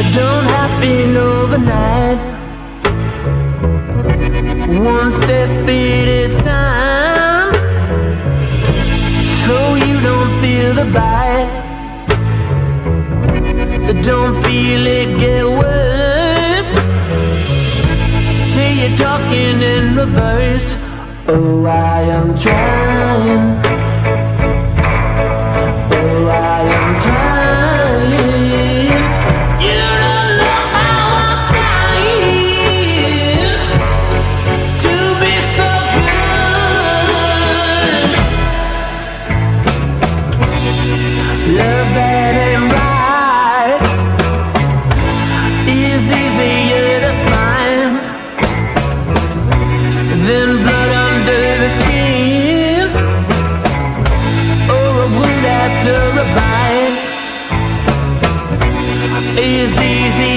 don't happen overnight. One step at a time, so you don't feel the bite. Don't feel it get worse till you're talking in reverse. Oh, I am trying. Oh, I am trying. You don't know how I'm trying to be so good. Love that ain't right is easier to find than blood under the skin, or a wound after a bite. It's easy